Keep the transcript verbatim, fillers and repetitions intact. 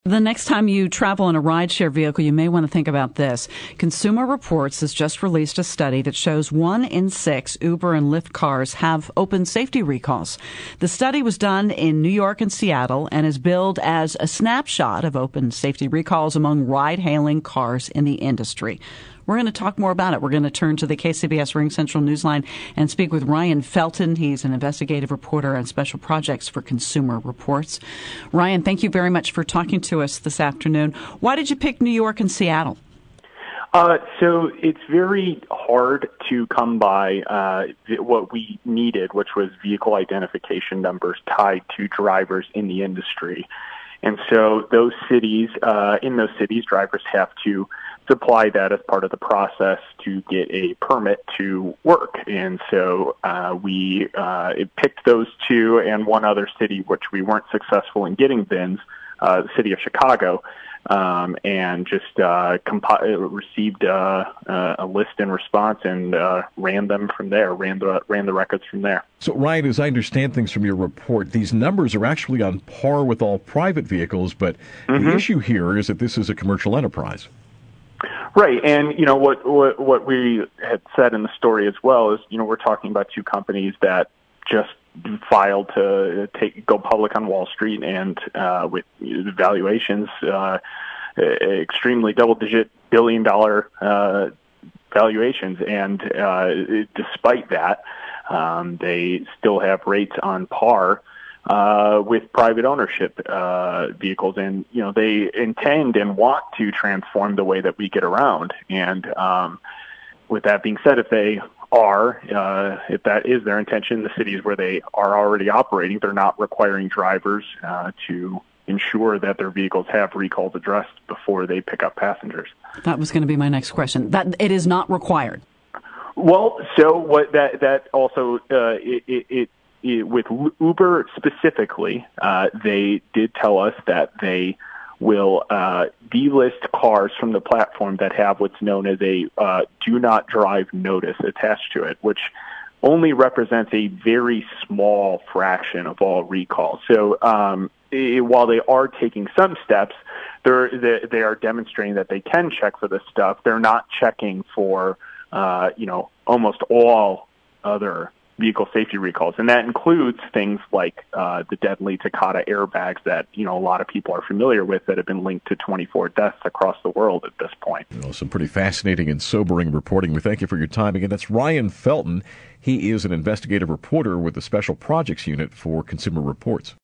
The next time you travel in a rideshare vehicle, you may want to think about this. Consumer Reports has just released a study that shows one in six Uber and Lyft cars have open safety recalls. The study was done in New York and Seattle and is billed as a snapshot of open safety recalls among ride-hailing cars in the industry. We're going to talk more about it. We're going to turn to the K C B S Ring Central Newsline and speak with Ryan Felton. He's an investigative reporter on special projects for Consumer Reports. Ryan, thank you very much for talking to us this afternoon. Why did you pick New York and Seattle? Uh, so it's very hard to come by uh, what we needed, which was vehicle identification numbers tied to drivers in the industry. And so those cities, uh, in those cities, drivers have to supply that as part of the process to get a permit to work. And so uh, we uh, picked those two and one other city, which we weren't successful in getting V I Ns, uh, the city of Chicago, um, and just uh, comp- received uh, uh, a list in response and uh, ran them from there, ran the, ran the records from there. So, Ryan, as I understand things from your report, these numbers are actually on par with all private vehicles, but mm-hmm. the issue here is that this is a commercial enterprise. Right, and you know what, what what we had said in the story as well is, you know, we're talking about two companies that just filed to take go public on Wall Street and uh, with valuations, uh, extremely double-digit billion-dollar uh, valuations, and uh, despite that, um, they still have rates on par Uh, with private ownership uh, vehicles, and you know they intend and want to transform the way that we get around. And um, with that being said, if they are, uh, if that is their intention, the cities where they are already operating, they're not requiring drivers uh, to ensure that their vehicles have recalls addressed before they pick up passengers. That was going to be my next question. That it is not required. Well, so what that that also uh, it. it, it with Uber specifically, uh, they did tell us that they will uh, delist cars from the platform that have what's known as a uh, do not drive notice attached to it, which only represents a very small fraction of all recalls. So um, it, while they are taking some steps, they're, they, they are demonstrating that they can check for this stuff. They're not checking for, uh, you know, almost all other vehicle safety recalls, and that includes things like uh, the deadly Takata airbags that you know a lot of people are familiar with that have been linked to twenty-four deaths across the world at this point. You know, some pretty fascinating and sobering reporting. We thank you for your time. Again, that's Ryan Felton. He is an investigative reporter with the Special Projects Unit for Consumer Reports.